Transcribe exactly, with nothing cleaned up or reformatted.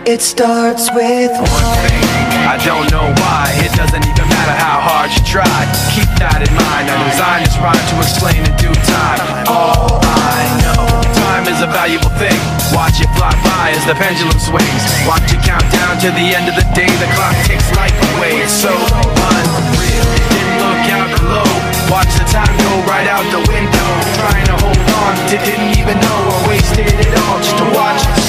It starts with one thing, I don't know why. It doesn't even matter how hard you try. Keep that in mind, I designed this rhyme to explain in due time. All I know, time is a valuable thing. Watch it fly by as the pendulum swings. Watch it count down to the end of the day. The clock takes life away, it's so unreal. Didn't look out below, watch the time go right out the window. Trying to hold on to didn't even know I wasted it all just to watch